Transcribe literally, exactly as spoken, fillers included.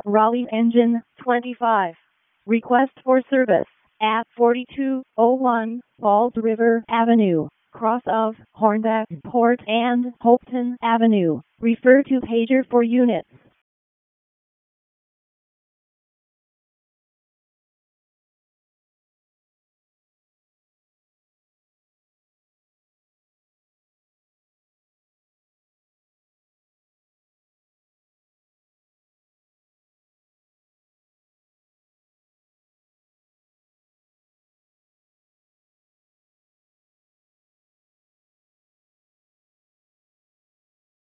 Raleigh Engine twenty-five. Request for service at forty-two oh one Falls River Avenue, cross of Hornbeck Port and Hopeton Avenue. Refer to pager for units.